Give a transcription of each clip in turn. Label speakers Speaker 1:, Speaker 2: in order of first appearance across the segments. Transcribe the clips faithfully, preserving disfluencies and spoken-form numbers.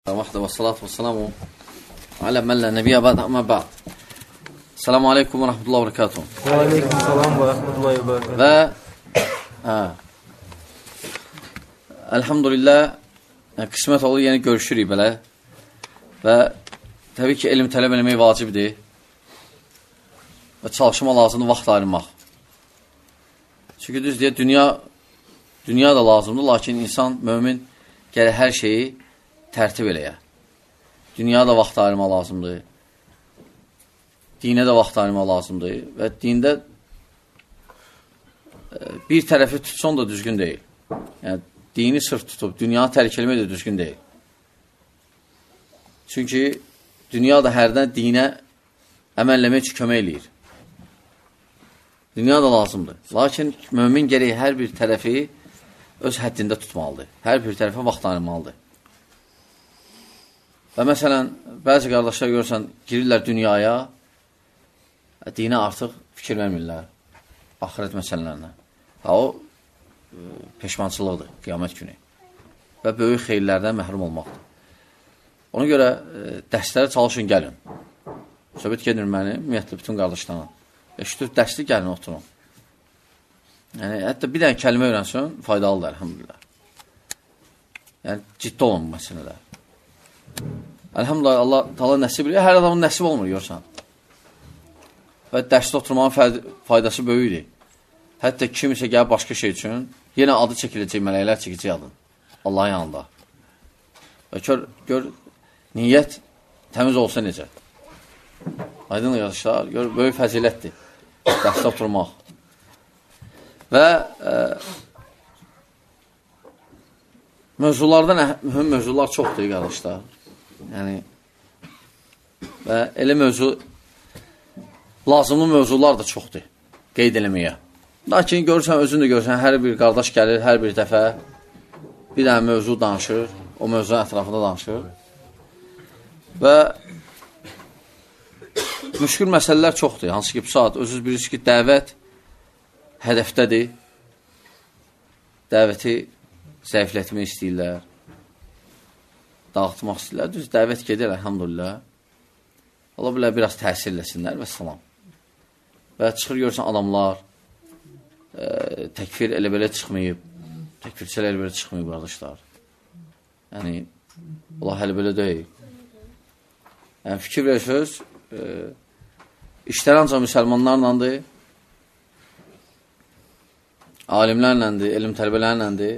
Speaker 1: وحده والصلاة والسلام على من لا نبي بعد أما بعد. السلام عليكم ورحمة الله وبركاته.
Speaker 2: وعليكم السلام ورحمة الله وبركاته.
Speaker 1: Və hə, elhamdülillah qismət olur, yəni görüşürük belə və təbii ki, elm tələb eləmək vacibdir və çalışma lazımdır, vaxt ayırmaq. Çünki düz deyə, dünya, dünya da lazımdır, lakin insan, mömin gəlir hər şeyi tərtib eləyə. Dünya da vaxt ayırmaq lazımdır, dinə də vaxt ayırmaq lazımdır və dində bir tərəfi tutsan da düzgün deyil. Yəni, dini sırf tutub, dünyanı tərk eləmək də düzgün deyil. Çünki dünya da hərdən dinə əməlləmək üçün kömək eləyir. Dünya da lazımdır. Lakin mömin gərək hər bir tərəfi öz həddində tutmalıdır. Hər bir tərəfə vaxt ayırmalıdır. Və məsələn, bəzi qardaşlar görürsən, girirlər dünyaya, dinə artıq fikir vermirlər, axirət məsələlərinə. Ha, o e, peşmançılıqdır, qiyamət günü və böyük xeyirlərdən məhrum olmaqdır. Ona görə e, dərslərə çalışın, gəlin. Söhbət gedir məni, ümumiyyətlə, bütün qardaşlarına. Eşitür, dərsli gəlin, oturun. Yəni, hətta bir dənə kəlmə öyrənsin, faydalıdır, əlhamdülillah. Yəni, ciddi olun bu məsələdə. Əlhamdülillah, Allah tala nəsib edir. Hər adamın nəsib olmur, görsən. Və dərsdə oturmanın faydası böyükdir. Hətta kimisə gəl başqa şey üçün, yenə adı çəkiləcək, mələklər çəkəcək adın. Allahın yanında. Və gör, gör niyyət təmiz olsa necə. Aydın qardaşlar, gör, böyük fəzilətdir. Dərsdə oturmaq. Və e, mövzulardan mühüm mövzular çoxdur, qardaşlar. Yəni, və elə mövzu, lazımlı mövzular da çoxdur, qeyd eləməyə. Lakin görürsən, özün də görürsən, hər bir qardaş gəlir, hər bir dəfə bir dənə mövzu danışır, o mövzunun ətrafında danışır. Və müşkül məsələlər çoxdur, hansı ki, bu saat özünüz bilirsiniz ki, dəvət hədəfdədir. Dəvəti zəiflətmək istəyirlər, dağıtmaq istəyirlər. Düz dəvət gedir, əlhamdülillah. Ola bilər, biraz təsir eləsinlər və salam. Və çıxır, görürsən, adamlar e, təkfir elə belə çıxmayıb, təkfirçələr elə belə çıxmayıb, qardaşlar. Yəni, ola hələ belə deyil. Yəni, fikir verirsiniz, e, işlər ancaq müsəlmanlarlandır, alimlərləndir, elm tələbələrləndir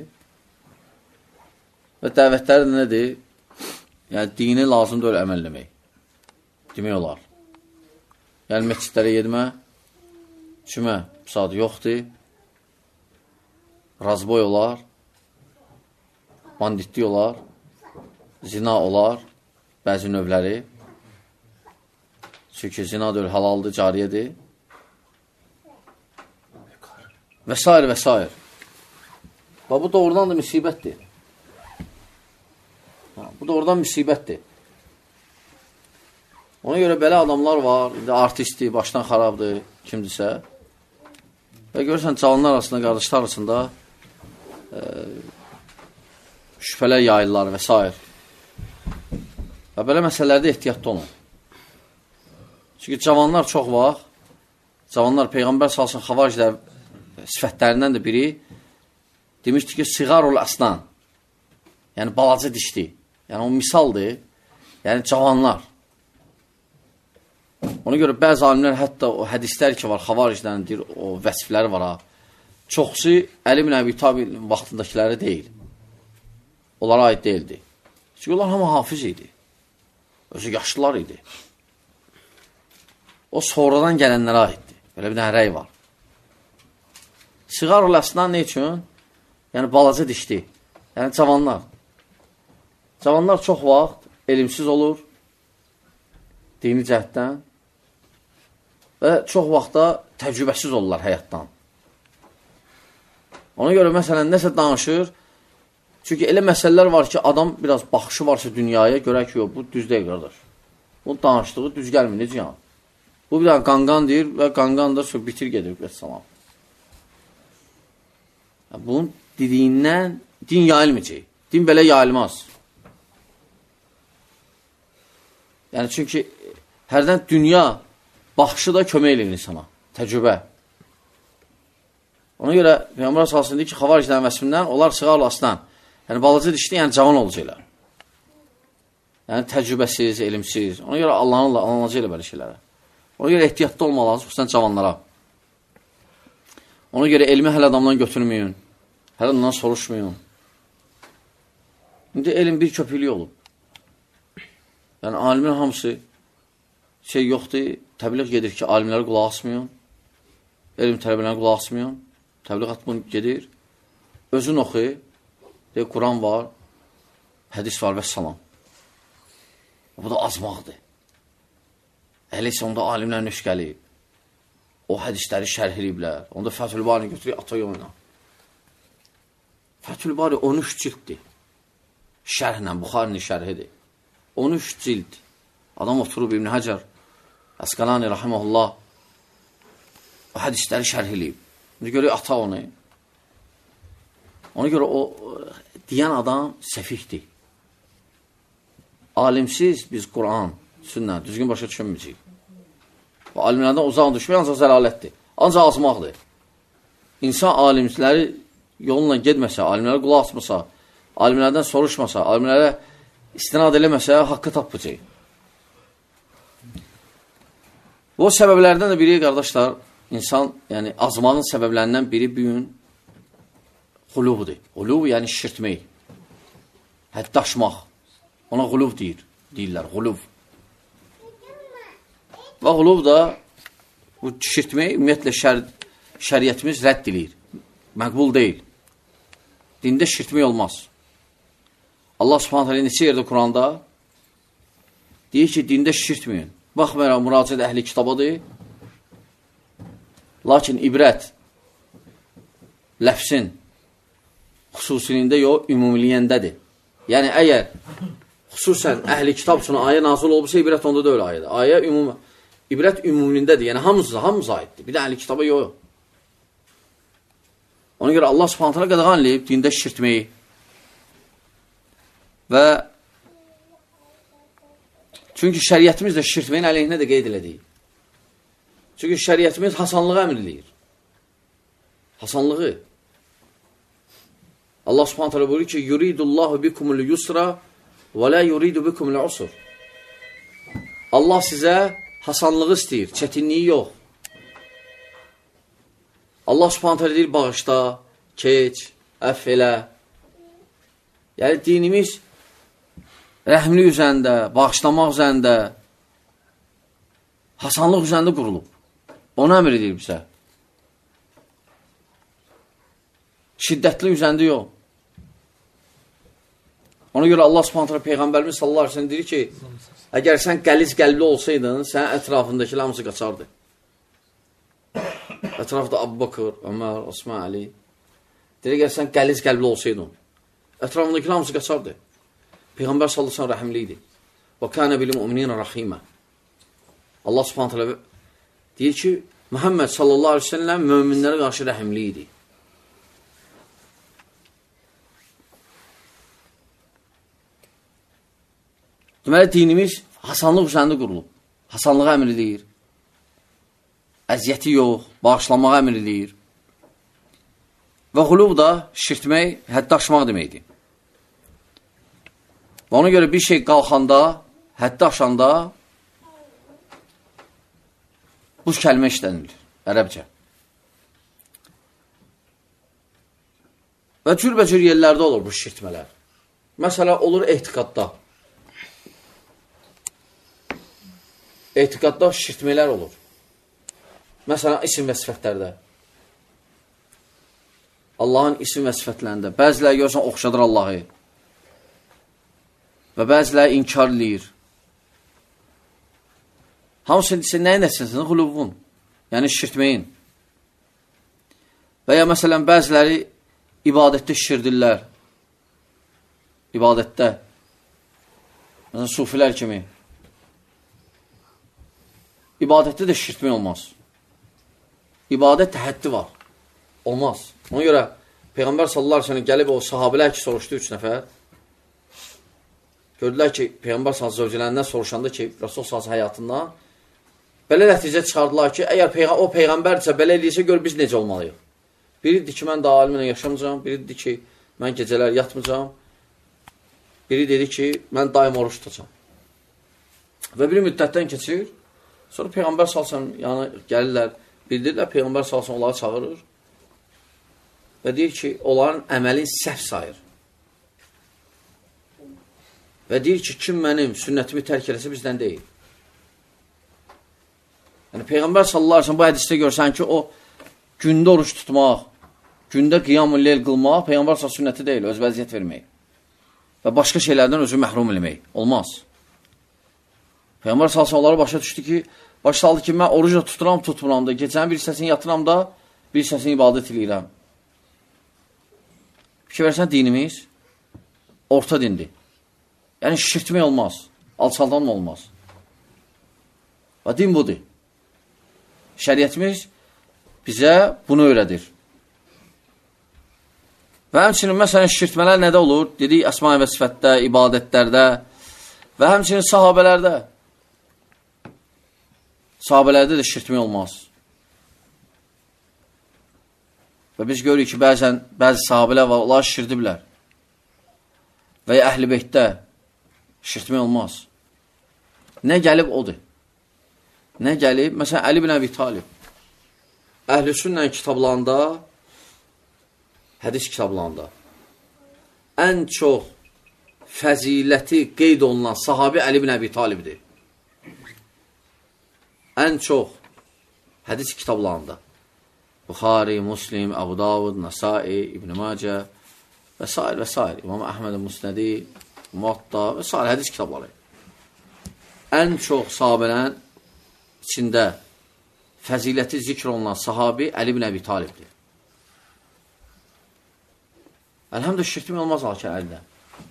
Speaker 1: və dəvətləri də nədir? Yəni, dini lazımdır öyle əməlləmək. Demək olar. Yəni, məscidlərə yedmə, cümə, saat yoxdur, razboy olar, banditlik olar, zina olar, bəzi növləri. Çünki zina da halaldır, cariyədir. Və s. və s. Bu doğrudan da müsibətdir. Bu doğrudan müsibətdir. Ona görə belə adamlar var, artistdir, başdan xarabdır, kimdirsə. Və görürsən, cavanlar arasında, qardaşlar arasında e, şübhələr yayırlar və s. Və belə məsələlərdə ehtiyatlı olun. Çünki cavanlar çox vaxt, cavanlar Peyğəmbər salsın xavaricdə sifətlərindən də biri demişdir ki, siğarul əsnan, yəni balaca dişli, yəni o misaldır, yəni cavanlar. Ona görə bəzi alimlər hətta o hədislər ki var, xavariclərin deyir, o vəsifləri var ha, çoxsu Əli ibn Əbi Talib vaxtındakiləri deyil. Onlara aid deyildi. Çünki onlar hamı hafiz idi. Özü yaşlılar idi. O sonradan gələnlərə aiddir. Belə bir dənə rəy var. Siğarul əsnan nə üçün? Yəni, balaca dişli. Yəni, cavanlar. Cavanlar çox vaxt elmsiz olur, dini cəhətdən və çox vaxtda təcrübəsiz olurlar həyatdan. Ona görə, məsələn, nəsə danışır, çünki elə məsələlər var ki, adam biraz baxışı varsa dünyaya, görək ki, yox, bu düz deyil, qardaş. Bu danışdığı düz gəlmir, necə yəni? Bu bir dənə qanqan deyir və qanqan da bitir gedir, və salam. Bunun dediyindən din yayılmayacaq. Din belə yayılmaz. Yəni, çünki hərdən dünya baxışı da kömək edir insana, təcrübə. Ona görə Peyğəmbər sallallahu deyir ki, xavariclərin vəsifindən onlar sığal aslan. Yəni, balaca dişli, yəni cavan olacaqlar. Yəni, təcrübəsiz, elmsiz. Ona görə Allahın anılacaq elə belə şeylərə. Ona görə ehtiyatda olmalı, xüsusən cavanlara. Ona görə elmi hələ adamdan götürməyin. Hələ ondan soruşmayın. İndi elm bir köpüklük olub. Yəni, alimin hamısı şey yoxdur, təbliğ gedir ki, alimlərə qulaq asmayın, elm tələbələrə qulaq asmayın, təbliğat bunu gedir, özün oxu, deyək, Quran var, hədis var və salam. Bu da azmaqdır. Elə isə onda alimlər nöşqəliyib, o hədisləri şərh ediblər, onda Fəthül Bari götürək, atay oyna. Fəthül Bari on üç cilddir, şərhlə, Buxarinin şərhidir. on üç cild. Adam oturub İbn Həcər, Əsqəlani, rahiməhullah, o hədisləri şərh edib. İndi görək, ata onu. Ona görə o, deyən adam səfihdir. Alimsiz biz Quran, sünnə, düzgün başa düşünməyəcəyik. Alimlərdən uzaq düşmək ancaq zəlalətdir. Ancaq azmaqdır. İnsan alimləri yolunla gedməsə, alimlərə qulaq asmasa, alimlərdən soruşmasa, alimlərə istinad eləməsə, haqqı tapacaq. Bu səbəblərdən də biri, qardaşlar, insan, yəni azmağın səbəblərindən biri bir gün xulubdur. Xulub, yəni şişirtmək, həddaşmaq. Ona xulub deyir, deyirlər, xulub. Və xulub da bu şişirtmək, ümumiyyətlə şər, şəriyyətimiz rədd edir. Məqbul deyil. Dində şişirtmək olmaz. Allah subhanət hələ neçə yerdə Quranda deyir ki, dində şişirtməyin. Baxmayaraq, müraciət əhli kitabadır. Lakin ibrət ləfsin xüsusiliyində yox, ümumiliyəndədir. Yəni, əgər xüsusən əhli kitab üçün ayə nazil olubsa, ibrət onda da öyle ayədir. Ayə ümum, ibrət ümumilindədir. Yəni, hamısı, hamısı aiddir. Bir də əhli kitaba yox. Ona görə Allah subhanətlə qadağan eləyib dində şişirtməyi. Və çünki şəriyyətimiz də şişirtməyin əleyhinə də qeyd elədik. Çünki şəriyyətimiz hasanlığı əmr eləyir. Hasanlığı. Allah subhanət hələ buyurur ki, yuridullahu bikumul yusra və la yuridu bikumul usur. Allah sizə hasanlığı istəyir, çətinliyi yox. Allah subhanət hələ deyir, bağışda, keç, əff elə. Yəni, dinimiz rəhmli üzərində, bağışlamaq üzərində, hasanlıq üzərində qurulub. Onu əmr edir bizə. Şiddətli üzərində yox. Ona görə Allah subhanətlə Peyğəmbərimiz sallallahu aleyhi ve sellem deyir ki, əgər sən qəliz qəlbli olsaydın, sən ətrafındakı hamısı qaçardı. Ətrafda Abu Bakır, Ömər, Osman, Ali. Deyir, əgər sən qəliz qəlbli olsaydın, ətrafındakı hamısı qaçardı. Peyğəmbər sallallahu aleyhi ve sellem rəhimli idi. Və kənə bilim müminə rəhimə. Allah subhanətlə deyir ki, Muhammed sallallahu aleyhi ve sellem möminlərə qarşı rəhimli idi. Deməli, dinimiz hasanlıq üzərində qurulub. Hasanlığı əmr edir. Əziyyəti yox, bağışlanmağı əmr edir. Və xulub da şişirtmək, həddə aşmaq deməkdir. Və ona görə bir şey qalxanda, həddə aşanda bu kəlmə işlənilir, ərəbcə. Və cürbəcür yerlərdə olur bu şişirtmələr. Məsələn, olur ehtiqadda. Etiqadda şişirtmələr olur. Məsələn, isim və sifətlərdə. Allahın isim və sifətlərində. Bəziləri görürsən, oxşadır Allahı. Və bəziləri inkar eləyir. Hamısı desə, nəyin nəticəsində? Xulubun. Yəni, şişirtməyin. Və ya məsələn, bəziləri ibadətdə şişirdirlər. İbadətdə. Məsələn, sufilər kimi. İbadətdə də şişirtmək olmaz. İbadət təhəddi var. Olmaz. Ona görə Peyğəmbər sallallahu aleyhi ve sellem gəlib o sahabələr ki, soruşdu üç nəfər. gördülər ki, Peyğəmbər sallallahu zövcələrindən soruşanda ki, Rasul sallallahu həyatından belə nəticə çıxardılar ki, əgər peyğ o Peyğəmbərdirsə, belə eləyirsə, gör biz necə olmalıyıq. Biridir ki, mən daha alimlə yaşamayacağım, biridir ki, mən gecələr yatmayacağım, biri dedi ki, mən daim oruç tutacağım. Və bir müddətdən keçir, sonra Peyğəmbər sallallahu yəni gəlirlər, bildirlər, Peyğəmbər sallallahu onları çağırır və deyir ki, onların əməlin səhv sayır. Və deyir ki, kim mənim sünnətimi tərk eləsə bizdən deyil. Yəni, Peyğəmbər sallallahu aleyhi ve sellem bu hədisdə görsən ki, o gündə oruç tutmaq, gündə qiyam-ül leyl qılmaq, Peyğəmbər sallallahu sünnəti deyil, öz vəziyyət vermək. Və başqa şeylərdən özü məhrum eləmək. Olmaz. Peyğəmbər sallallahu onlara başa düşdü ki, başa saldı ki, mən orucu tuturam, tutmuram da, gecənin bir hissəsini yatıram da, bir hissəsini ibadət eləyirəm. Fikir versən, dinimiz orta dindir. Yəni, şişirtmək olmaz, alçaldanma olmaz. Və din budur. Şəriyyətimiz bizə bunu öyrədir. Və həmçinin, məsələn, şişirtmələr nədə olur? Dedik, əsma və sifətdə, ibadətlərdə və həmçinin sahabələrdə. Sahabələrdə də şişirtmək olmaz. Və biz görürük ki, bəzən, bəzi sahabələr var, onlar şişirdiblər. Və ya əhl-i beytdə şişirtmək olmaz. Nə gəlib odur. Nə gəlib? Məsələn, Əli bin Əbi Talib. Əhl-i sünnə kitablarında, hədis kitablarında ən çox fəziləti qeyd olunan sahabi Əli bin Əbi Talibdir. Ən çox hədis kitablarında. Buxari, Muslim, Əbu Davud, Nəsai, İbn-i Macə və s. və s. İmam Əhməd-i Musnədi, Muatta və s. hədis kitabları. Ən çox sahabələrin içində fəziləti zikr olunan sahabi Əli bin Əbi Talibdir. Əlhəmdə şirkimi olmaz alkən Əlidən.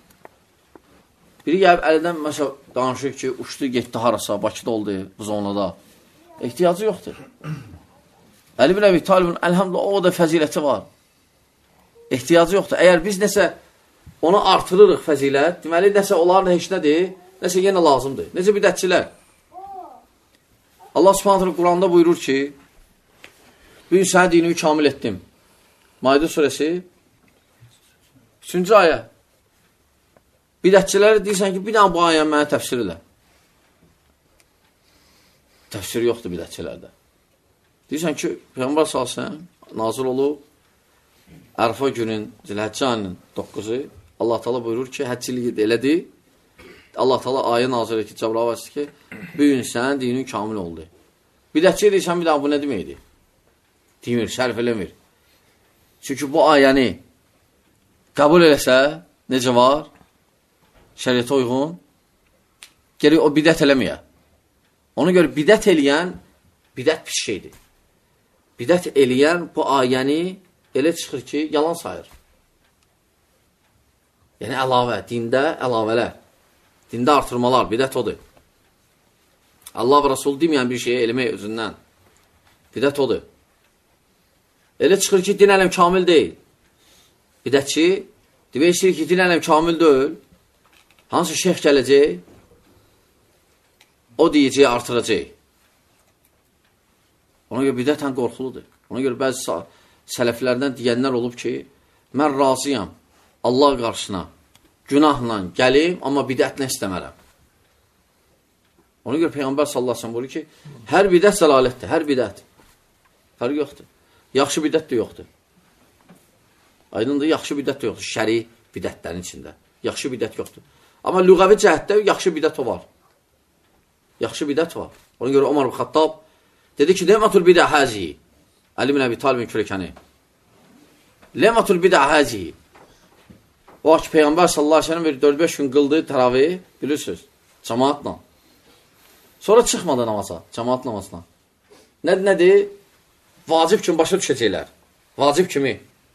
Speaker 1: Biri gəlib Əlidən məsəl danışır ki, uçdu, getdi harasa, Bakıda oldu, bu zonada. Ehtiyacı yoxdur. Əli bin Əbi Talibin əlhəmdə o da fəziləti var. Ehtiyacı yoxdur. Əgər biz nəsə onu artırırıq fəzilət, deməli, nəsə onlar da heç nədir, nəsə yenə lazımdır. Necə bidətçilər? Allah Subhanahu Quranda buyurur ki, bir gün sənə dinimi kamil etdim. Maidə surəsi üçüncü ayə. Bidətçilərə deyirsən ki, bir dənə bu ayəni mənə təfsir elə. Təfsir yoxdur bidətçilərdə. Deyirsən ki, Peyğəmbər sallallahu əleyhi və səlləm nazil olub, Ərəfə günün, Zilhəccə ayının doqquzu, Allah Teala buyurur ki, həcciliyi elədi. Allah Teala ayə nazil edir ki, Cəbrail vasitəsilə ki, bu gün sənin dinin kamil oldu. Bidətçi deyirsən, bir daha bu nə deməkdir? Demir, sərf eləmir. Çünki bu ayəni qəbul eləsə, necə var? Şəriətə uyğun. Gerək o bidət eləməyə. Ona görə bidət eləyən, bidət pis şeydir. Bidət eləyən bu ayəni elə çıxır ki, yalan sayır. Yəni, əlavə, dində əlavələr. Dində artırmalar, bidət odur. Allah və Rasul deməyən bir şeyə eləmək özündən. Bidət odur. Elə çıxır ki, din ələm kamil deyil. Bidətçi demək istəyir ki, din ələm kamil deyil. Hansı şeyh gələcək, o deyəcək, artıracaq. Ona görə bidətən qorxuludur. Ona görə bəzi sələflərdən deyənlər olub ki, mən razıyam Allah qarşısına günahla gəlim, amma bidətlə istəmərəm. Ona görə Peyğəmbər sallallahu əleyhi və səlləm buyurur ki, hər bidət zəlalətdir, hər bidət. Fərq yoxdur. Yaxşı bidət də yoxdur. Aydındır, yaxşı bidət də yoxdur. Şəri bidətlərin içində. Yaxşı bidət yoxdur. Amma lüğəvi cəhətdə yaxşı bidət o var. Yaxşı bidət var. Ona görə Ömər ibn Xattab dedi ki, Ləmatul bidə həzihi. Əli bin Əbi Talibin kürəkəni. Ləmatul bidə həzihi. O ki, Peyğəmbər sallallahu əleyhi və səlləm dörd beş gün qıldı təravih, bilirsiniz, cəmaatla. Sonra çıxmadı namaza, cəmaat namazına. Nədir, nədir? Vacib kimi başa düşəcəklər. Vacib kimi.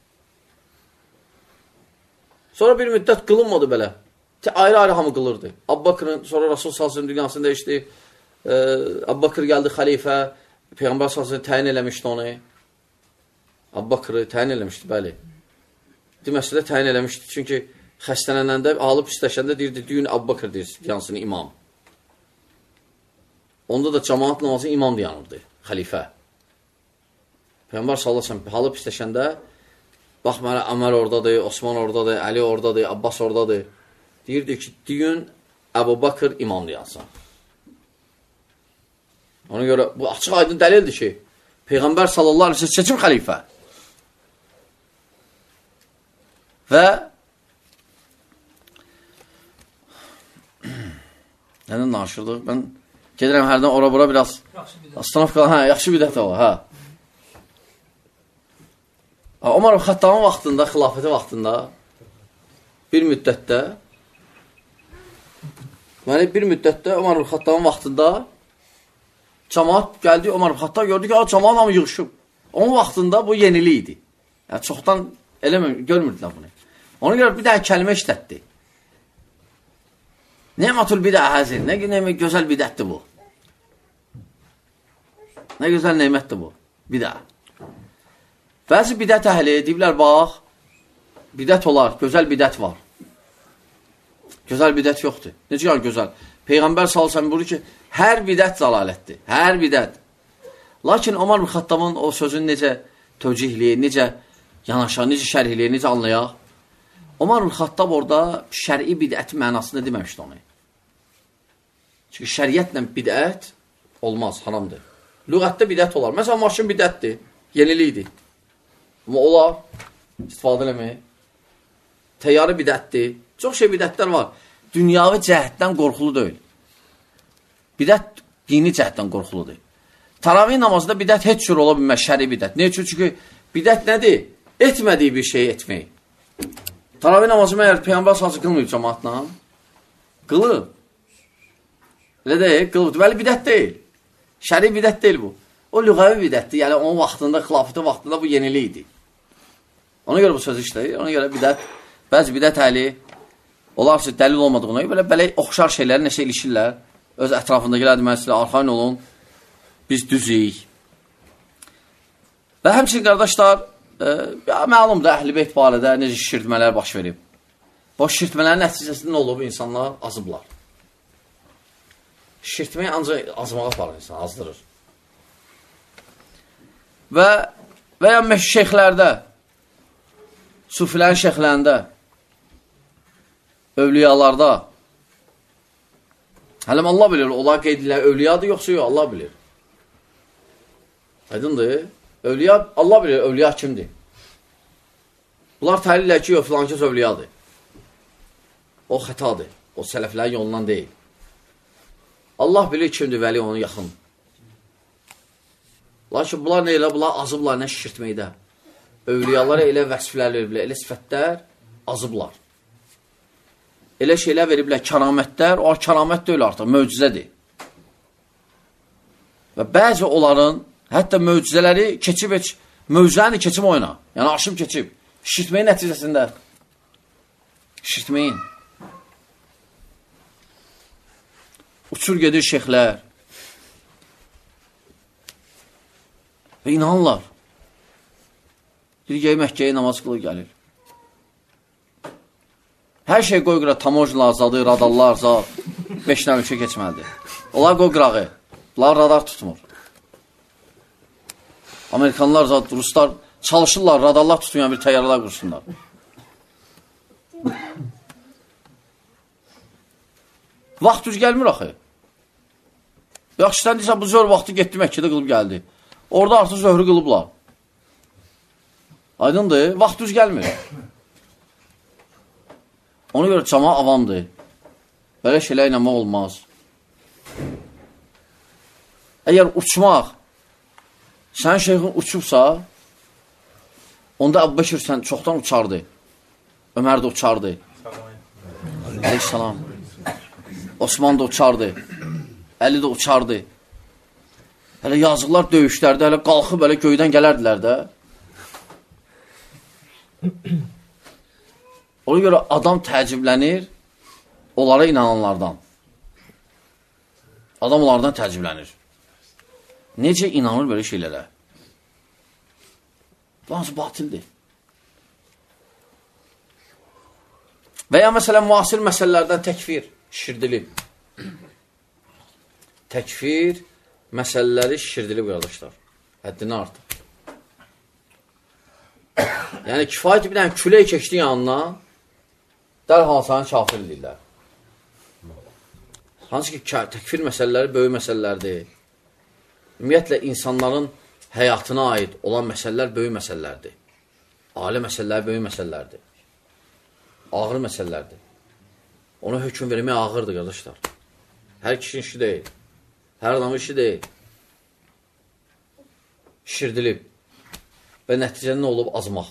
Speaker 1: Sonra bir müddət qılınmadı belə. Ayrı-ayrı hamı qılırdı. Abbaqırın, sonra Rasul sallallahu əleyhi və səlləm dünyasını dəyişdi. Ee, Abbaqır gəldi xəlifə, Peyğəmbər sallallahu əleyhi və səlləm təyin eləmişdi onu. Abbaqırı təyin eləmişdi, bəli. Deməsə də təyin eləmişdi. Çünki xəstələnəndə, halı pisləşəndə deyirdi, düyün Əbu Bakır deyir, yansın imam. Onda da cəmaat namazı imam dayanırdı, xəlifə. Peyğəmbər sallallahu əleyhi və səlləm halı pisləşəndə, bax, mənə Ömər oradadır, Osman oradadır, Əli oradadır, Abbas oradadır. Deyirdi ki, düyün Əbu Bakır imam dayansın. Ona görə bu açıq aydın dəlildir ki, Peyğəmbər sallallahu əleyhi və səlləm seçim xəlifə. Və nədən danışırdıq? Mən gedirəm hərdən ora-bura biraz astanovka, hə, yaxşı bidət o, hə. Ömər ibn Xəttabın vaxtında, xilafəti vaxtında bir müddətdə yəni bir müddətdə Ömər ibn Xəttabın vaxtında cəmaat gəldi, Ömər ibn Xəttab gördü ki, cəmaat hamı yığışıb. Onun vaxtında bu yenili idi. Yəni, çoxdan eləmə, görmürdülər bunu. Ona görə bir dənə kəlmə işlətdi. Ne'matul bidə həzir. Nə, nə gözəl bidətdir bu. Nə gözəl neymətdir bu. Bidə. Bəzi bidət əhli deyiblər, bax, bidət olar, gözəl bidət var. Gözəl bidət yoxdur. Necə yəni gözəl? Peyğəmbər sallallahu əleyhi və səlləm buyurur ki, hər bidət zəlalətdir. Hər bidət. Lakin Ömər ibn Xəttabın o sözünü necə tövcihləyir, necə yanaşar, necə şərhləyir, necə anlayaq? Ömər ibn Xəttab orada şəri bidəti mənasında deməmişdi onu. Çünki şəriətlə bidət olmaz, haramdır. Lüğətdə bidət olar. Məsələn, maşın bidətdir, yenilikdir. Amma olar, istifadə eləmək. Təyyarı bidətdir. Çox şey bidətlər var. Dünyavi cəhətdən qorxulu deyil. Bidət dini cəhətdən qorxuludur. Taravih namazında bidət heç cür ola bilməz, şəri bidət. Ne üçün? Çünki bidət nədir? Etmədiyi bir şeyi etmək. Taravih namazı məyər Peyğəmbər sallallahu qılmıyıb cəmaatla? Qılıb. Elə deyil, qılıb. Bəli, bidət deyil. Şəri bidət deyil bu. O lüğəvi bidətdir. Yəni, onun vaxtında, xilafəti vaxtında bu yenili idi. Ona görə bu söz işləyir. Ona görə bidət, bəzi bidət əhli, onlar ki, dəlil olmadığına, belə, belə oxşar şeyləri nəşə ilişirlər. Öz ətrafındakilər deməlisilər, arxain olun, biz düzüyük. Və həmçin, qardaşlar, e, ya, məlumdur, əhl-i beyt barədə necə şişirtmələr baş verib. Bu şişirtmələrin nəticəsində nə olub? İnsanlar azıblar. Şişirtmək ancaq azmağa aparır insan, azdırır. Və, və ya şeyxlərdə, sufilərin şeyxlərində, övliyalarda, hələm Allah bilir, onlar qeydilər, övliyadır, yoxsa yox, Allah bilir. Aydındır, övliya, Allah bilir, övliya kimdir? Bunlar təhlillər ki, yox, filan kəs övliyadır. O xətadır, o sələflərin yolundan deyil. Allah bilir kimdir, vəli onun yaxın. Lakin bunlar nə elə, bunlar azıblar, nə şişirtməkdə. Övliyalara elə vəsflər veriblər, elə sifətlər azıblar. Elə şeylər veriblər, kəramətlər, o kəramət deyil artıq, möcüzədir. Və bəzi onların, hətta möcüzələri keçib, möcüzəni keçib oyna, yəni aşıb keçib, şişirtməyin nəticəsində. Şişirtməyin. Uçur gedir şeyxlər. Və inanırlar. Bir gəyi Məkkəyə namaz qılıb gəlir. Hər şey qoy qıra, tamojlar, zadı, radarlar, zad, beşlə ölkə keçməlidir. Onlar qoy qırağı. Bunlar radar tutmur. Amerikanlar, zad, Ruslar çalışırlar, radarlar tutmayan bir təyyarələr qursunlar. Vaxt düz gəlmir axı. Yaxşı, sən deyirsən, bu zöhr vaxtı getdi, Məkkədə qılıb gəldi. Orada artıq zöhrü qılıblar. Aydındır, vaxt düz gəlmir. Ona görə cama avamdır. Belə şeylə inanmaq olmaz. Əgər uçmaq, sən şeyxin uçubsa, onda Əbu Bəkir sən çoxdan uçardı. Ömər də uçardı. Aleyhissalam. Osman da uçardı. Əli də uçardı. Hələ yazıqlar döyüşlərdə, hələ qalxıb, hələ göydən gələrdilər də. Ona görə adam təəccüblənir onlara inananlardan. Adam onlardan təəccüblənir. Necə inanır belə şeylərə? Bu hansı batildir? Və ya məsələn, müasir məsələlərdən təkfir şişirdilib. Təkfir məsələləri şişirdilib, qardaşlar. Həddini artıq. Yəni, kifayət bir dənə külək keçdi yanına, dərhal səni kafir edirlər. Hansı ki, təkfir məsələləri böyük məsələlərdir. Ümumiyyətlə, insanların həyatına aid olan məsələlər böyük məsələlərdir. Ailə məsələləri böyük məsələlərdir. Ağır məsələlərdir. Ona hökm vermək ağırdır, qardaşlar. Hər kişinin işi deyil. Hər adamın işi deyil. Şişirdilib. Və nəticədə nə olub? Azmaq.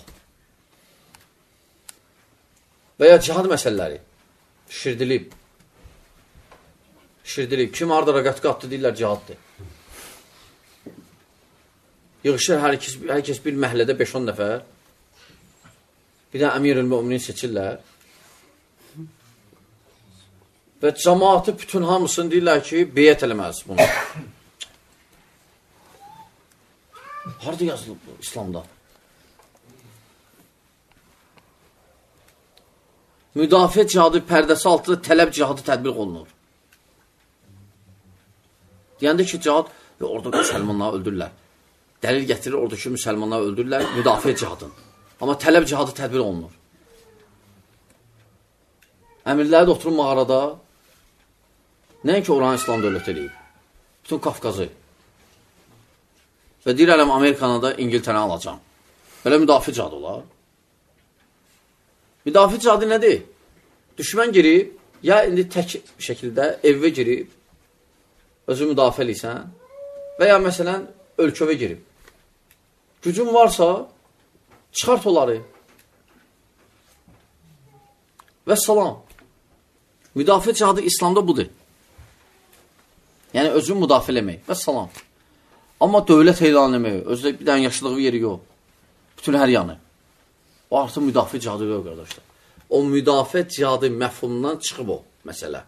Speaker 1: Və ya cihad məsələləri. Şişirdilib. Şişirdilib. Kim harada rəqət qatdı deyirlər, cihaddır. Yığışır hər kəs, hər kəs bir məhəllədə beş on nəfər. Bir də əmir-ül-müminin seçirlər. Və cəmaatı bütün hamısını deyirlər ki, beyət eləməz bunu. Harada yazılıb bu, İslamda? Müdafiə cihadı pərdəsi altında tələb cihadı tədbiq olunur. Deyəndə ki, cihad, və orada müsəlmanları öldürürlər. Dəlil gətirir, oradakı müsəlmanları öldürürlər, müdafiə cihadın. Amma tələb cihadı tədbir olunur. Əmirləri də oturur mağarada, nəinki oranı İslam dövləti eləyib, bütün Qafqazı. Və deyirəm, Amerikanı da İngiltərəni alacam. Belə müdafiə cihadı olar. Müdafiə cihadı nədir? Düşmən girib, ya indi tək şəkildə evvə girib, özü müdafiə eləysən, və ya məsələn, ölkəvə girib. Gücün varsa, çıxart onları. Və salam. Müdafiə cihadı İslamda budur. Yəni, özün müdafiə eləmək. Və salam. Amma dövlət elan eləmək, özdə bir dənə yaşadığı yeri yox. Bütün hər yanı. O artıq müdafiə cihadı yox, qardaşlar. O müdafiə cihadı məfhumdan çıxıb o məsələ.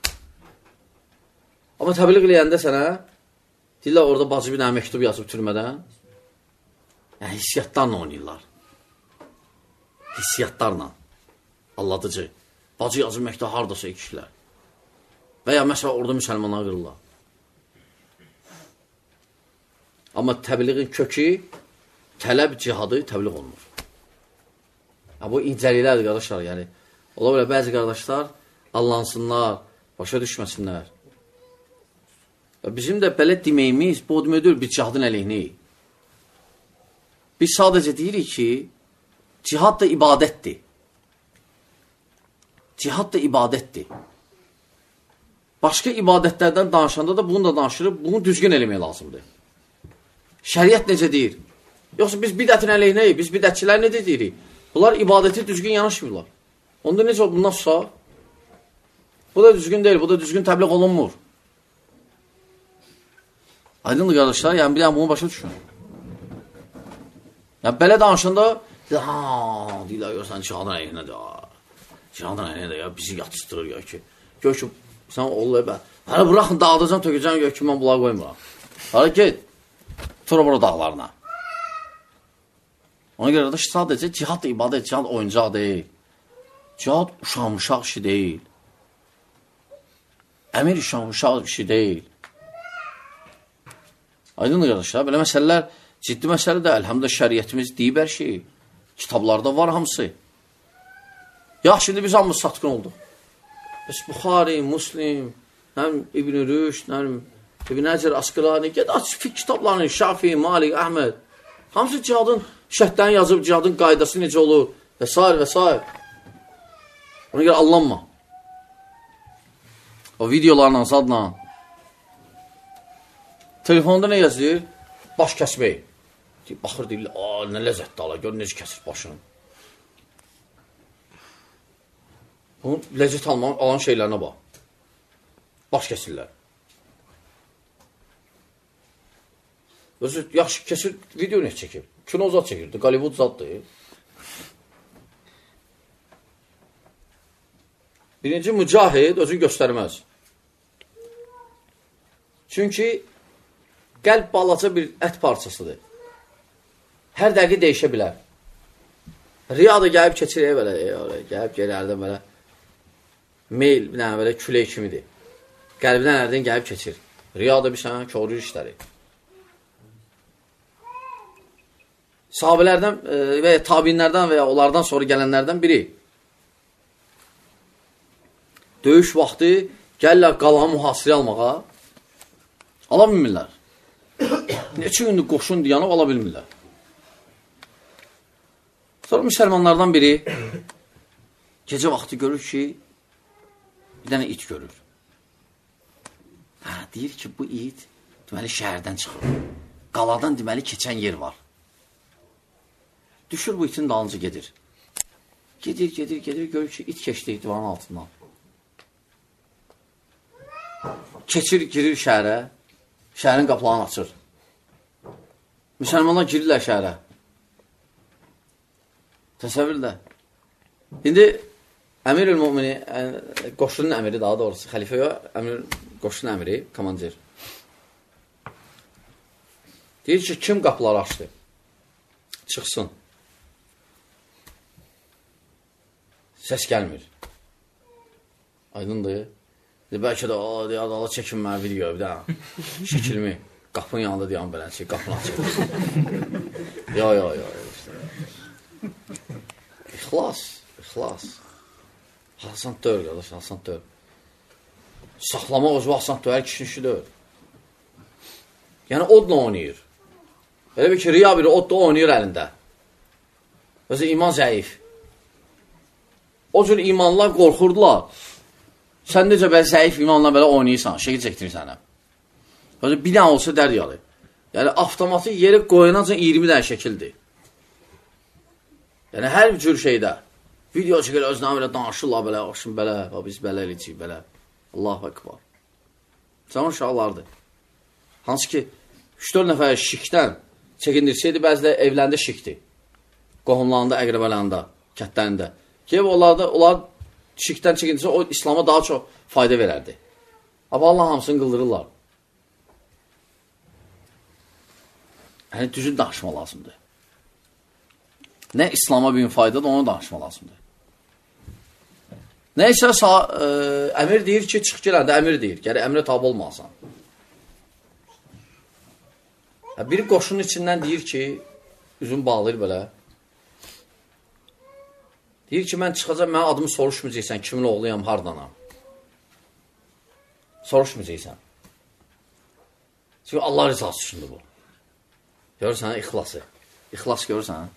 Speaker 1: Amma təbliğ eləyəndə sənə, deyirlər, orada bacı bir dənə məktub yazıb türmədən, yəni hissiyatlarla oynayırlar. Hissiyatlarla. Alladıcı. Bacı yazıb məktub haradasa ikişilər. Və ya məsələn, orada müsəlmanlar qırırlar. Amma təbliğin kökü, tələb cihadı təbliğ olunur. Ya, bu incəliklərdir, qardaşlar. Yəni, ola belə bəzi qardaşlar allansınlar, başa düşməsinlər. Və bizim də belə deməyimiz, bu deməkdir, biz cihadın əleyhinəyik. Biz sadəcə deyirik ki, cihad da ibadətdir. Cihad da ibadətdir. Başqa ibadətlərdən danışanda da bunu da danışırıb, bunu düzgün eləmək lazımdır. Şəriət necə deyir? Yoxsa biz bidətin əleyhinəyik, biz bidətçilər necə deyirik? Bunlar ibadəti düzgün yanaşmırlar. Onda necə bundan sonra? Bu da düzgün deyil, bu da düzgün təbliğ olunmur. Aydındır qardaşlar, yəni bir dənə bunu başa düşün. Yəni belə danışanda, haa, deyirlər, görsən, cihadın əleyhinədir. Cihadın əleyhinədir, ya, bizi yatışdırır, ya ki. Gör ki, sən olur, bə. Hələ bıraxın, dağıdacam, tökəcəm, gör ki, mən bunları qoymuram. Hələ get, tura bura dağlarına. Ona görə qardaş, sadəcə cihad da ibadət, cihad oyuncaq deyil. Cihad uşaq-mışaq işi deyil. Əmir uşaq-mışaq işi deyil. Aydındır qardaşlar, belə məsələlər, ciddi məsələ də, əlhamdə şəriyyətimiz deyib hər şeyi. Kitablarda var hamısı. Yax, şimdi biz hamımız satqın olduq. Bəs Buxari, Muslim, İbn-i Rüşd, İbn Həcər, Asqilani, gədə aç fiqh kitablarını, Şafi, Malik, Əhməd. Hamısı cihadın şərtlərini yazıb, cihadın qaydası necə olur və s. və s. Ona görə allanma. O videolarla, zadla. Telefonda nə yazır? Baş kəsmək. Baxır, deyirlər, aa, nə ləzzətli ala, gör necə kəsir başını. Bunun ləzzət alan şeylərinə bax. Baş kəsirlər. Özü, yaxşı kəsir, video nə çəkir? Kino zad çəkirdi, Hollywood zaddır. Birinci, mücahid özünü göstərməz. Çünki qəlb balaca bir ət parçasıdır. Hər dəqiqə dəyişə bilər. Riyada gəlib keçir, belə, gəlib gələrdən belə, meyl, bir dənə belə külək kimidir. Qəlbdən ərdən gəlib keçir. Riyada bir sənə körür işləri. Sahabələrdən və ya tabinlərdən və ya onlardan sonra gələnlərdən biri döyüş vaxtı gəlirlər qalanı mühasirə almağa, ala bilmirlər. Neçə gündür qoşun yanıb ala bilmirlər. Sonra müsəlmanlardan biri gecə vaxtı görür ki, bir dənə it görür. Hə, deyir ki, bu it deməli şəhərdən çıxır. Qaladan deməli keçən yer var. Düşür bu itin dalınca gedir. Gedir, gedir, gedir, görür ki, it keçdi divanın altından. Keçir, girir şəhərə, şəhərin qapılarını açır. Müsəlmanlar girirlər şəhərə. Təsəvvürlə. İndi Əmir-ül-Mümini, qoşunun əmiri daha doğrusu, xəlifə yox, əmir, qoşunun əmiri, komandir. Deyir ki, kim qapıları açdı? Çıxsın. Səs gəlmir. Aydındır. Bəlkə də o, deyir, adala çəkinmə video, bir də şəkilmi. Qapının yanında deyəm belə şey, qapını açır. Yo, yo, yo. İxlas, ixlas. Hasan dör, qardaş, hasan dör. Saxlamaq özü hasan dör, hər kişinin işi dör. Yəni, odla oynayır. Elə bir ki, riya biri odla oynayır əlində. Özü iman zəif. O cür imanlar qorxurdular. Sən necə belə zəif imanla belə oynayırsan, şəkil çəkdirir sənə. Özü bir dənə olsa dəryalı. Yəni, avtomatik yeri qoyanaca iyirmi dənə şəkildir. Yəni, hər bir cür şeydə. Video çəkir, özünə belə danışırlar, belə, başım belə, biz belə eləyəcəyik, belə. Allahu Ekber. Cavan uşaqlardır. Hansı ki, üç dörd nəfər şikdən çəkindirsəydi, bəzi də evləndə şikdir. Qohumlarında, əqrəbələrində, kətlərində. Ki, onlarda, onlar şikdən çəkindirsə, o İslama daha çox fayda verərdi. Amma Allah hamısını qıldırırlar. Yəni, düzün danışma lazımdır. Nə İslama bir faydadır, onu danışma lazımdır. Nəysə, e, əmir deyir ki, çıx girəndə əmir deyir. Gəri əmrə tabi olmasan. Biri qoşunun içindən deyir ki, üzüm bağlayır belə. Deyir ki, mən çıxacam, mənə adımı soruşmayacaqsən, kimin oğluyam, hardanam. Soruşmayacaqsən. Çünki Allah rizası üçündür bu. Görürsən, ixlası. İxlas görürsən.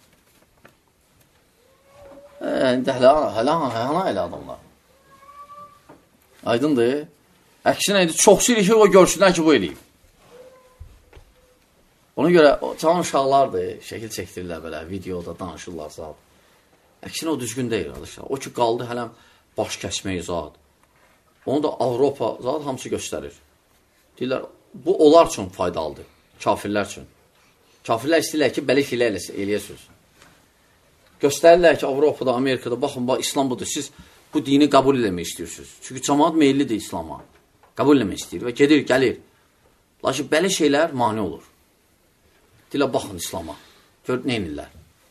Speaker 1: Hələ hana elə adamlar. Aydındır. Əksinə, çoxsu eləyir ki, o görsünlər ki, bu eləyib. Ona görə, cavan uşaqlardır, şəkil çəkdirirlər belə, videoda danışırlar zat. Əksinə, o düzgün deyil, arkadaşlar. O ki, qaldı hələm baş kəsməyi zat. Onu da Avropa zat hamısı göstərir. Deyirlər, bu onlar üçün faydalıdır, kafirlər üçün. Kafirlər istəyirlər ki, belə filə eləyəsiniz. Göstərirlər ki, Avropada, Amerikada, baxın, bax, İslam budur, siz bu dini qəbul eləmək istəyirsiniz. Çünki cəmaat meyillidir İslama. Qəbul eləmək istəyir və gedir, gəlir. Lakin belə şeylər mani olur. Dilə baxın İslama. Gör, nə inirlər.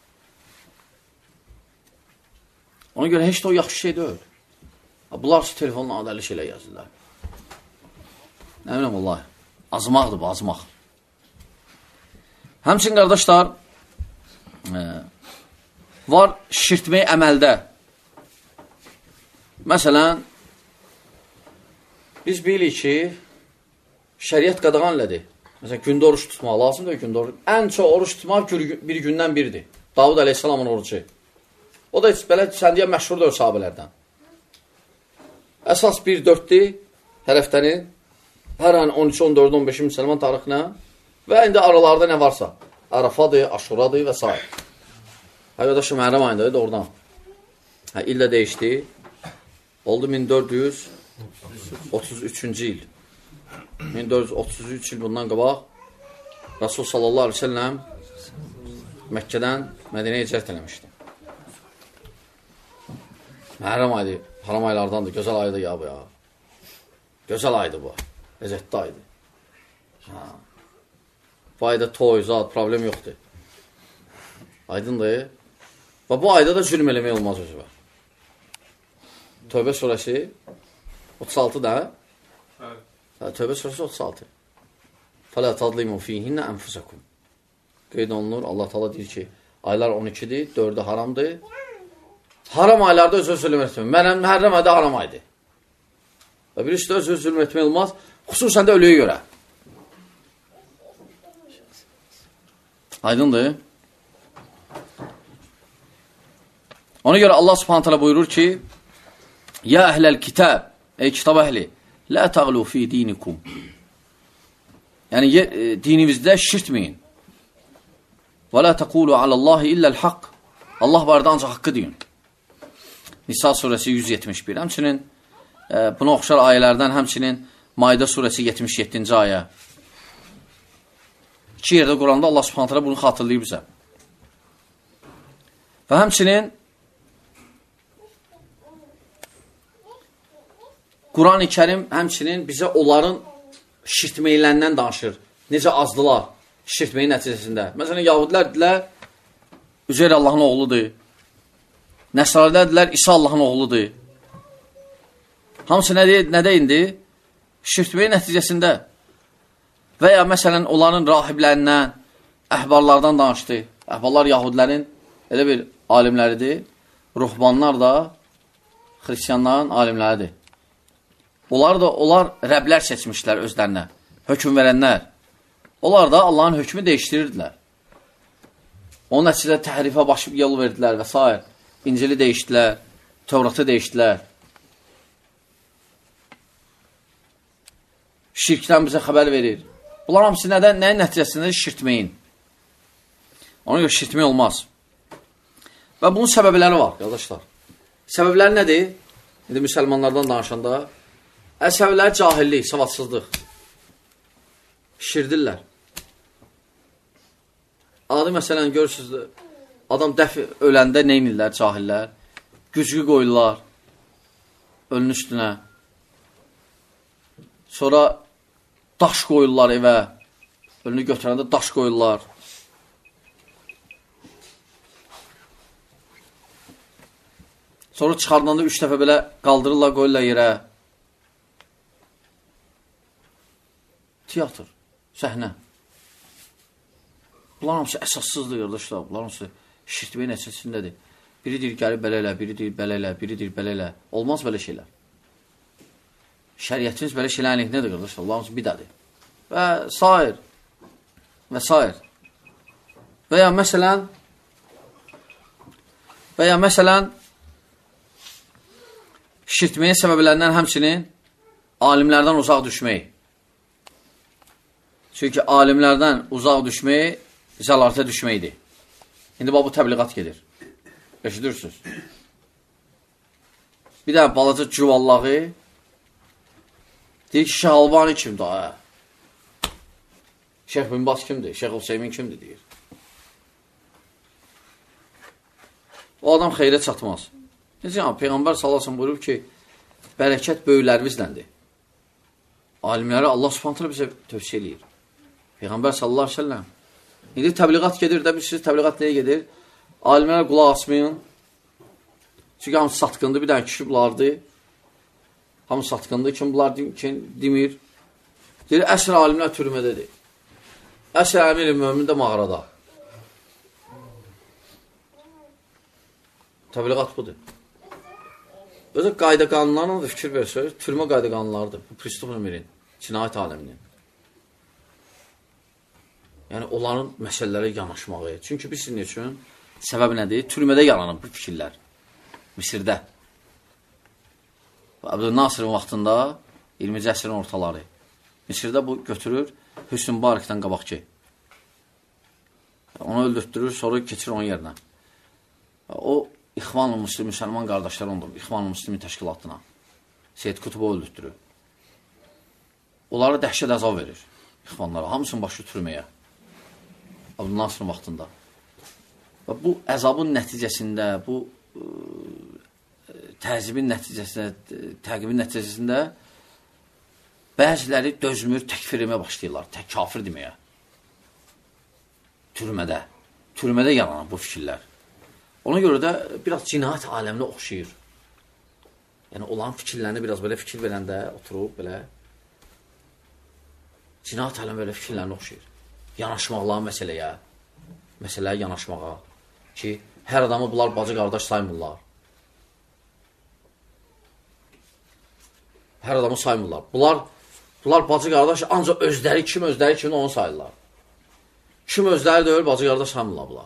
Speaker 1: Ona görə heç də o yaxşı şey deyil. Bunlar telefonla adəli şeylə yazırlar. Nə biləm, vallahi. Azmaqdır bu, azmaq. Həmçin, qardaşlar, e, var şirtmək əməldə. Məsələn, biz bilirik ki, şəriət qadağan elədir. Məsələn, gündə oruç tutmaq lazımdır, gündə oruç. Ən çox oruç tutmaq bir gündən biridir. Davud əleyhissalamın orucu. O da belə səndiyə məşhurdur sahabələrdən. Əsas bir dörddir hər həftənin, hər an on üç, on dörd, on beş müsəlman tarixinə və indi aralarda nə varsa. Arafadır, Aşuradır və s. Həqiqətən Məhərrəm ayındaydı oradan. Hə, illə dəyişdi. Oldu min dörd yüz otuz üçüncü il. min dörd yüz otuz üç il bundan qabaq Rasul sallallahu aleyhi ve sellem Məkkədən Mədinəyə hicrət eləmişdi. Məhərrəm aydı, haram aylardandır, gözəl aydı ya bu ya. Gözəl aydı bu, ləzzətli aydı. Ha. Bu ayda toy, zat, problem yoxdur. Aydındır. Və bu ayda da zülm eləmək olmaz özü var. Tövbə surəsi otuz altı da.
Speaker 3: Evet.
Speaker 1: Tövbə surəsi otuz altı. Fələ tadlimu fihinə ənfusakum. Qeyd olunur, Allah Teala deyir ki, aylar on ikidir, dördü haramdır. Haram aylarda özü zülm etmək. Mənəm hərrəm ayda haram aydır. Və birisi də özü zülm etmək olmaz, xüsusən də ölüyə görə. Aydındır. Ona görə Allah Subhanahu taala buyurur ki: "Ya əhləl kitab, ey kitab əhli, la tağlu fi dinikum." Yəni e, dinimizdə şirtməyin. Və la taqulu alallahi illa'l haqq. Allah barədə ancaq haqqı deyin. Nisa surəsi yüz yetmiş bir. Həmçinin e, buna oxşar ayələrdən həmçinin Maidə surəsi yetmiş yeddinci ayə. İki yerdə Quranda Allah Subhanahu taala bunu xatırlayır bizə. Və həmçinin Quran-ı Kərim həmçinin bizə onların şirtməklərindən danışır. Necə azdılar şirtməyin nəticəsində. Məsələn, Yahudilər dedilər, Üzeyr Allahın oğludur. Nəsrarilər dedilər, İsa Allahın oğludur. Hamısı nədə, nədə indi? Şirtməyin nəticəsində. Və ya məsələn, onların rahiblərindən, əhbarlardan danışdı. Əhbarlar Yahudilərin elə bir alimləridir. Ruhbanlar da xristiyanların alimləridir. Onlar da, onlar rəblər seçmişlər özlərinə, hökm verənlər. Onlar da Allahın hökmü dəyişdirirdilər. Onun nəticədə təhrifə başı yol verdilər və s. İncili dəyişdilər, Tövratı dəyişdilər. Şirkdən bizə xəbər verir. Bunlar hamısı nədən, nəyin nəticəsində şirtməyin. Ona görə şirtmək olmaz. Və bunun səbəbləri var, qardaşlar. Səbəbləri nədir? İndi müsəlmanlardan danışanda, əsəblər cahillik, savadsızlıq. Şirdirlər. Adı məsələn, görürsünüz, adam dəf öləndə neynirlər cahillər? Güzgü qoyurlar ölünün üstünə. Sonra daş qoyurlar evə. Ölünü götürəndə daş qoyurlar. Sonra çıxardanda üç dəfə belə qaldırırlar, qoyurlar yerə. Teatr, səhnə. Bunlar hamısı əsassızdır, yoldaşlar. Bunlar hamısı şirtməyin əsasındədir. Biri deyir, gəlib belə elə, biri deyir, belə elə, biri deyir, belə elə. Olmaz belə şeylər. Şəriyyətimiz belə şeylərin nədir, yoldaşlar? Bunlar hamısı bidədir. Və s. Və s. Və ya məsələn, və ya məsələn, şirtməyin səbəblərindən həmçinin alimlərdən uzaq düşmək. Çünki alimlərdən uzaq düşmək zəlalətə düşməkdir. İndi bu təbliğat gedir. Eşidirsiniz. Bir də balaca cüvallağı deyir ki, Şeyh Albani kimdir? Hə? Şeyh Bin Baz kimdir? Şeyh Hüseymin kimdir? Deyir. O adam xeyrə çatmaz. Necə? Peyğəmbər sallallahu əleyhi və səlləm buyurub ki, bərəkət böyüklərimizləndir. Alimləri Allah Subhanahu taala bizə tövsiyə eləyir. Peyğəmbər sallallahu əleyhi və səlləm. İndi təbliğat gedir də, bilirsiniz, təbliğat nəyə gedir? Alimlərə qulaq asmayın. Çünki hamısı satqındır, bir dənə kişi bulardı. Hamısı satqındır, kim bular demir. Deyir, əsr alimlər türmədədir. Əsr əmir-i mömin də mağarada. Təbliğat budur. Özə qayda qanunlarına da fikir versək, türmə qayda qanunlarıdır. Bu Pristof nömerin, cinayət aləminin. Yəni, onların məsələlərə yanaşmağı. Çünki biz sizin üçün səbəb nədir? Türmədə yalanır bu fikirlər. Misirdə. Abdülnasırın vaxtında iyirminci əsrin ortaları. Misirdə bu götürür Hüsn Barikdən qabaq ki. Onu öldürtdürür, sonra keçir onun yerinə. O, İxvan-ı Müslim, müsəlman qardaşlar ondur. İxvan-ı Müslimin təşkilatına. Seyyid Kutubu öldürtdürür. Onlara dəhşət əzab verir. İxvanlara. Hamısının başı türməyə. Abdülnasırın vaxtında. Və bu əzabın nəticəsində, bu ə, təzibin nəticəsində, təqibin nəticəsində bəziləri dözmür, təkfir etməyə başlayırlar, tək kafir deməyə. Türmədə. Türmədə yalanır bu fikirlər. Ona görə də biraz cinayət aləminə oxşayır. Yəni, olan fikirlərini biraz belə fikir verəndə oturub, belə cinayət aləm belə fikirlərini oxşayır. Yanaşmaqlar məsələyə, məsələyə yanaşmağa ki, hər adamı bunlar bacı qardaş saymırlar. Hər adamı saymırlar. Bunlar, bunlar bacı qardaş ancaq özləri, kim özləri kimi onu sayırlar. Kim özləri deyil, bacı qardaş saymırlar bunlar.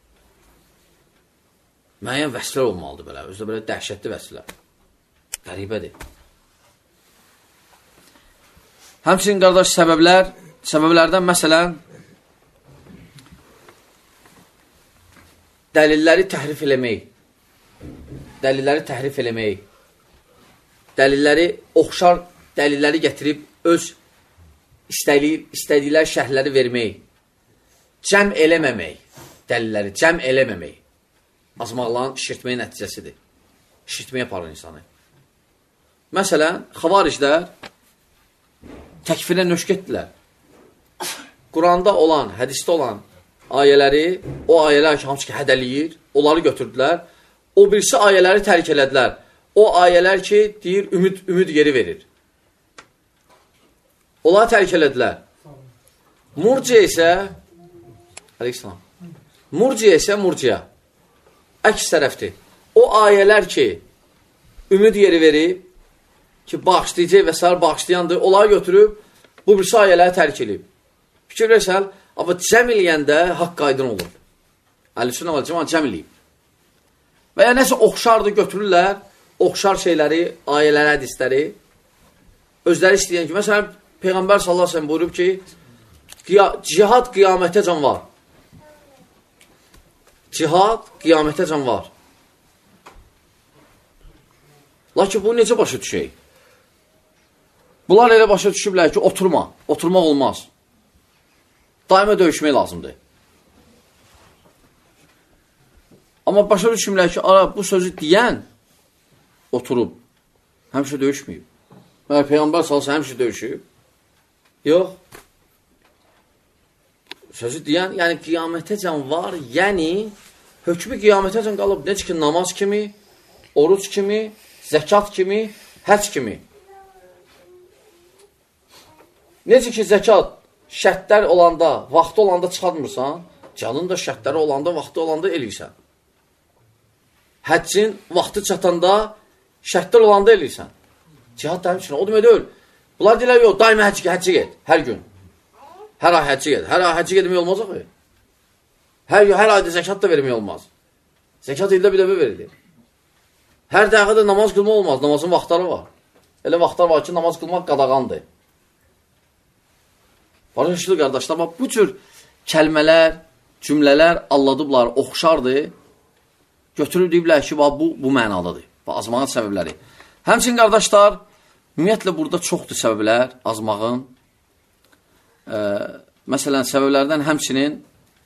Speaker 1: Müəyyən vəslər olmalıdır belə, özdə belə dəhşətli vəslər. Qəribədir. Həmçinin qardaş səbəblər, səbəblərdən məsələn, dəlilləri təhrif eləmək, dəlilləri təhrif eləmək, dəlilləri, oxşar dəlilləri gətirib öz istədikləri, istədikləri şərhləri vermək, cəm eləməmək, dəlilləri cəm eləməmək, azmaqların şirtməyə nəticəsidir. Şirtməyə aparır insanı. Məsələn, xavariclər təkfirə nöşk etdilər. Quranda olan, hədisdə olan ayələri, o ayələr ki, hamısı ki, hədəliyir, onları götürdülər. O birisi ayələri tərk elədilər. O ayələr ki, deyir, ümid, ümid yeri verir. Onları tərk elədilər. Murciə isə, əleyhissalam, murciə isə murciə, əks tərəfdir. O ayələr ki, ümid yeri verib, ki, bağışlayacaq və s. bağışlayandır, onları götürüb, bu birisi ayələri tərk edib. Fikir versən, amma cəm eləyəndə haqq aydın olur. Əl-Sünnə vəl Cəmaət cəm eləyib. Və ya nəsə oxşardır, götürürlər, oxşar şeyləri, ayələri, hədisləri, özləri istəyən ki, məsələn, Peyğəmbər sallallahu əleyhi və səlləm buyurub ki, cihad qiyamətəcən var. Cihad qiyamətəcən var. Lakin bu necə başa düşək? Bunlar elə başa düşüblər ki, oturma, oturmaq olmaz. Daima döyüşmək lazımdır. Amma başa düşürlər ki, ara, bu sözü deyən oturub, həmişə döyüşməyib. Və Peyğəmbər salsa həmişə döyüşüb. Yox. Sözü deyən, yəni qiyamətəcən var, yəni hökmü qiyamətəcən qalıb. Necə ki, namaz kimi, oruc kimi, zəkat kimi, həc kimi. Necə ki, zəkat şərtlər olanda, vaxtı olanda çıxartmırsan, canın da şərtləri olanda, vaxtı olanda eləyirsən. Həccin vaxtı çatanda, şərtlər olanda eləyirsən. Cihad da həmçinin, o demək deyil. Bunlar deyirlər, yox, daima həccə, həccə get, hər gün. Hər ay həccə get. Hər ay həccə getmək olmaz axı. Hər, hər ayda zəkat da vermək olmaz. Zəkat ildə bir dəfə verilir. Hər dəqiqədə namaz qılmaq olmaz, namazın vaxtları var. Elə vaxtlar var ki, namaz qılmaq qadağandır. Barışlı qardaşlar, bax, bu cür kəlmələr, cümlələr alladıblar, oxşardır. Götürüb deyiblər ki, bax, bu, bu mənadadır. Bax, azmağın səbəbləri. Həmçin, qardaşlar, ümumiyyətlə, burada çoxdur səbəblər, azmağın. E, məsələn, səbəblərdən həmçinin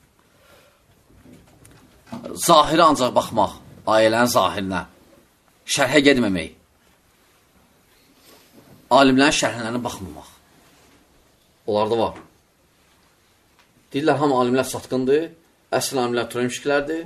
Speaker 1: zahirə ancaq baxmaq, ayələrin zahirinə, şərhə gedməmək, alimlərin şərhlərinə baxmamaq. Onlar da var. Deyirlər, hamı alimlər satqındır, əsl alimlər törəmişkilərdir.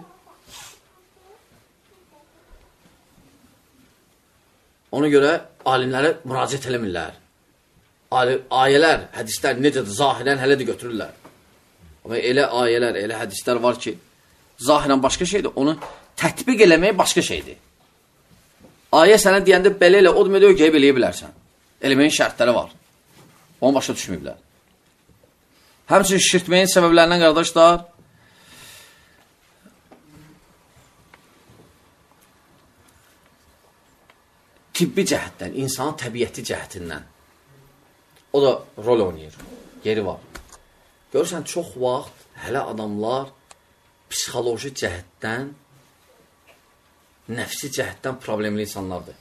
Speaker 1: Ona görə alimlərə müraciət eləmirlər. Ayələr, hədislər necədir, zahirən hələ də götürürlər. Amma elə ayələr, elə hədislər var ki, zahirən başqa şeydir, onu tətbiq eləmək başqa şeydir. Ayə sənə deyəndə belə elə, o demək deyək ki, heyb eləyə bilərsən. Eləməyin şərtləri var. Onu başa düşməyiblər. Həmçinin şirtməyin səbəblərindən, qardaşlar, tibbi cəhətdən, insanın təbiəti cəhətindən o da rol oynayır, yeri var. Görürsən, çox vaxt hələ adamlar psixoloji cəhətdən, nəfsi cəhətdən problemli insanlardır.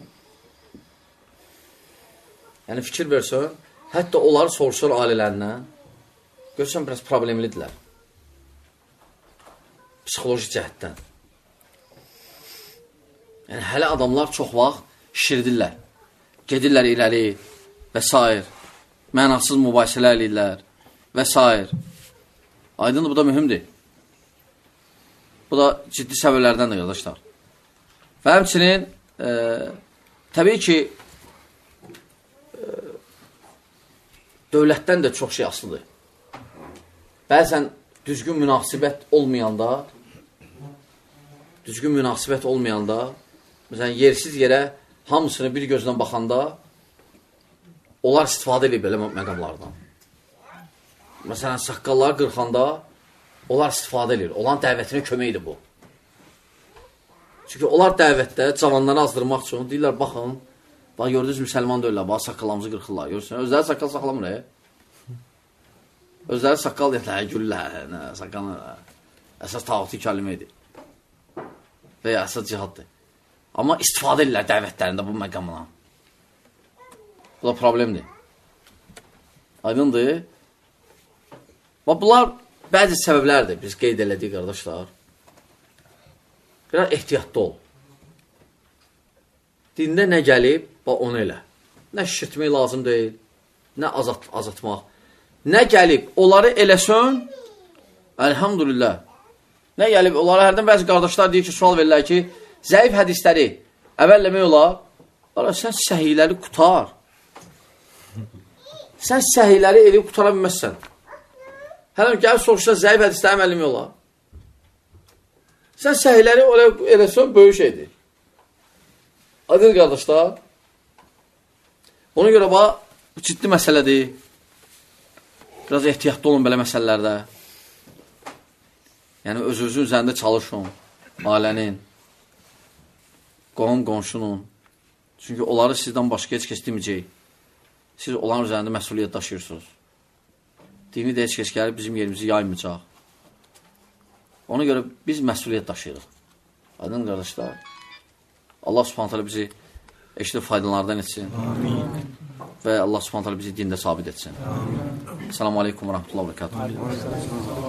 Speaker 1: Yəni, fikir versən, hətta onları soruşur ailələrindən, görürsən, biraz problemlidirlər. Psixoloji cəhətdən. Yəni, hələ adamlar çox vaxt şişirdirlər. Gedirlər irəli və s. Mənasız mübahisələr eləyirlər və s. Aydındır, bu da mühümdür. Bu da ciddi səbəblərdəndir, qardaşlar. Və həmçinin e, təbii ki, e, dövlətdən də çox şey asılıdır. Bəzən düzgün münasibət olmayanda, düzgün münasibət olmayanda, məsələn, yersiz yerə hamısını bir gözdən baxanda, onlar istifadə edir belə məqamlardan. Məsələn, saqqalları qırxanda, onlar istifadə edir. Olan dəvətinə köməkdir bu. Çünki onlar dəvətdə cavanları azdırmaq üçün deyirlər, baxın, bax, gördünüz, müsəlman deyirlər, bax, saqqalımızı qırxırlar. Görürsün, özləri saqqal saxlamır, e? Özləri saqqal deyirlər, güllər, nə, saqqal, əsas tağuti kəlmə edir. Və ya əsas cihaddır. Amma istifadə edirlər dəvətlərində bu məqamına. Bu da problemdir. Aydındır. Və bunlar bəzi səbəblərdir, biz qeyd elədik, qardaşlar. Biraz ehtiyatlı ol. Dində nə gəlib, bax, onu elə. Nə şişirtmək lazım deyil, nə azat, azatmaq. Nə gəlib, onları eləsən, əlhamdülillah. Nə gəlib, onları hərdən bəzi qardaşlar deyir ki, sual verirlər ki, zəif hədisləri əvvəlləmək olar. Ara, sən səhiləri qutar. Sən səhiləri elib qutara bilməzsən. Hələm, gəlib soruşsa, zəif hədisləri əvvəlləmək olar. Sən səhiləri eləsən, böyük şeydir. Adil qardaşlar, ona görə bax, bu ciddi məsələdir. Biraz ehtiyatlı olun belə məsələlərdə. Yəni, öz-özün üzərində çalışın, ailənin, qohum qonşunun. Çünki onları sizdən başqa heç kəs deməyəcək. Siz onların üzərində məsuliyyət daşıyırsınız. Dini də heç kəs gəlib bizim yerimizi yaymayacaq. Ona görə biz məsuliyyət daşıyırıq. Aydın qardaşlar, Allah subhanət hələ bizi eşitib faydalardan etsin. Amin. Və Allah subhanət hələ bizi dində sabit etsin. Amin. Selamun aleyküm və rəhmətullah və bərəkatuhu.